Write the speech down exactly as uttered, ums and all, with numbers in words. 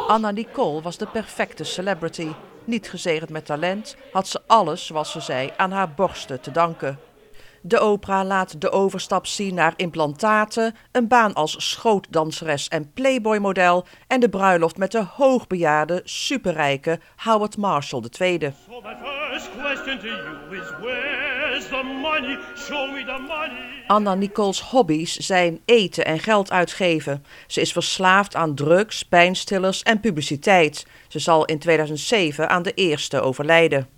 Anna Nicole was de perfecte celebrity. Niet gezegend met talent, had ze alles, zoals ze zei, aan haar borsten te danken. De opera laat de overstap zien naar implantaten, een baan als schootdanseres en playboy-model en de bruiloft met de hoogbejaarde, superrijke Howard Marshall de tweede. So my first question to you is, where's the money? Show me the money. Anna Nicole's hobby's zijn eten en geld uitgeven. Ze is verslaafd aan drugs, pijnstillers en publiciteit. Ze zal in tweeduizend zeven aan de eerste overlijden.